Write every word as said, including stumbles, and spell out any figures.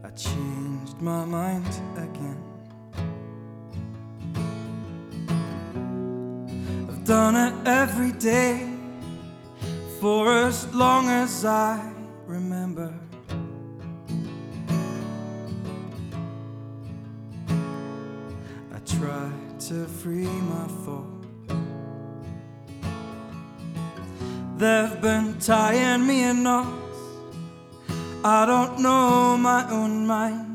I changed my mind again. I've done it every day for as long as I remember. I try to free my thoughts. They've been tying me in knots. I don't know my own mind.